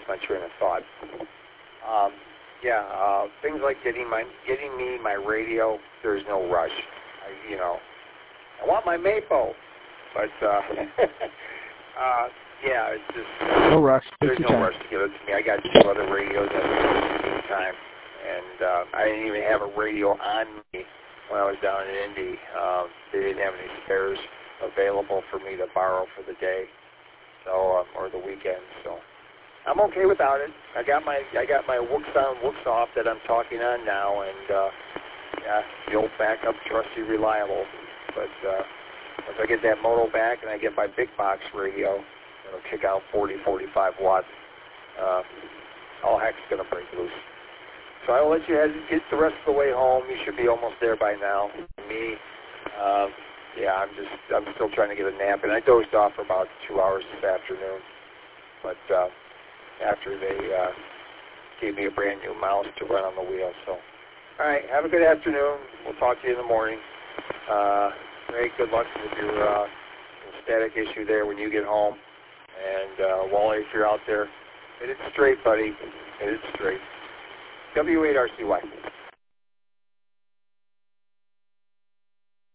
my train of thought. Things like getting me my radio. There's no rush. I want my Mapo, but it's just no rush. There's no rush to give it to me. I got 2 other radios at the meantime, and I didn't even have a radio on me when I was down in Indy. They didn't have any spares available for me to borrow for the day, or the weekend. So I'm okay without it. I got my Wooks on, Wooks off that I'm talking on now, and the old backup, trusty, reliable. But once I get that moto back and I get my big box radio, it'll kick out 40, 45 watts. All heck's going to break loose. So I'll let you get the rest of the way home. You should be almost there by now. Me, I'm still trying to get a nap, and I dozed off for about 2 hours this afternoon. But after they gave me a brand new mouse to run on the wheel. So, all right, have a good afternoon. We'll talk to you in the morning. Ray, good luck with your static issue there when you get home. And Wally, if you're out there, hit it straight, buddy. Hit it straight. W8RCY.